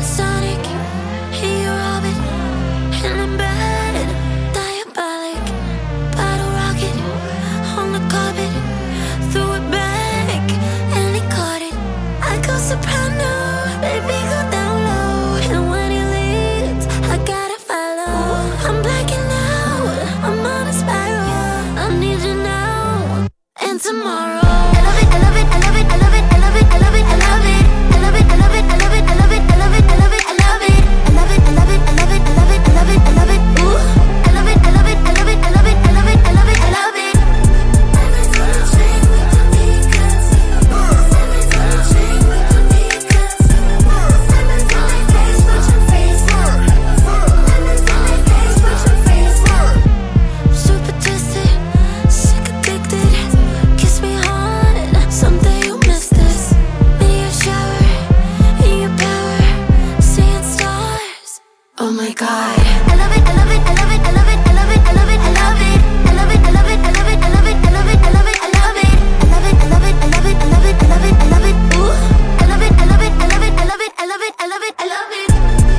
Sonic, your orbit, and I'm bad, diabolic. Bottle rocket on the carpet, threw it back, and he caught it. I go soprano, baby go down low, and when he leads, I gotta follow. I'm blacking out, I'm on a spiral. I need you now and tomorrow. I love it, I love it, I love it, I love it, I love it, I love it, I love it. I love it, I love it, I love it, I love it, I love it, I love it, I love it. I love it, I love it, I love it, I love it, I love it, I love it. Ooh, I love it, I love it, I love it, I love it, I love it, I love it, I love it. Super twisted, sick addicted, kiss me hard, someday you'll miss this. Meteor shower, in your power, seeing stars. Oh my God. I love it, I love it, I love it, I love it, I love it, I love it, I love it. I love it, I love it, I love it, I love it, I love it, I love it, I love it. I love it, I love it, I love it, I love it, I love it, I love it. Ooh, I love it, I love it, I love it, I love it, I love it, I love it, I love it.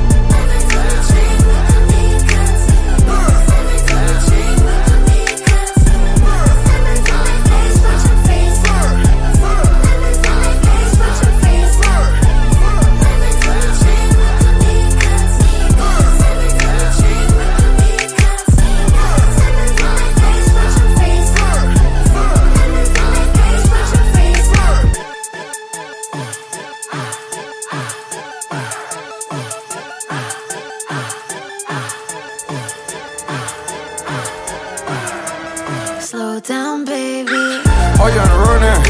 Slow down, baby. Oh, you on the road now?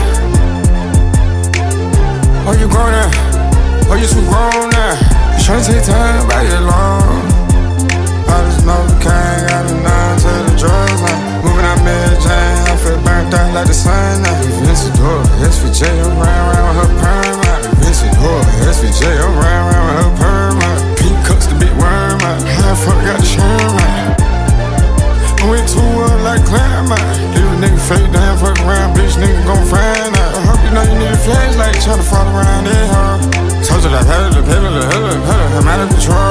Oh, you grown now? Oh, you too grown now? You tryna take time, back it long. I just know the king got a nine to the drugs now. Moving out Mary Jane, I feel burnt out like the sun now. Vinci Door, SVJ, I'm round with her perm out. Vinci Door, SVJ, I'm round with her perm out. Pink cups the big worm out. How the fuck got the sherm out? I went too up like climb out. Leave a nigga fake down, fuck around, bitch, nigga gon' find out. I hope you know you need a flashlight, tryna follow around that hoe. Told you like, I'm out of control.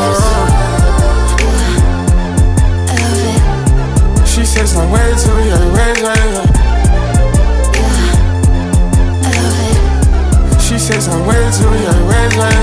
I love it. She says I'm way too young, way too young. I love it. She says I'm way too young, way too young.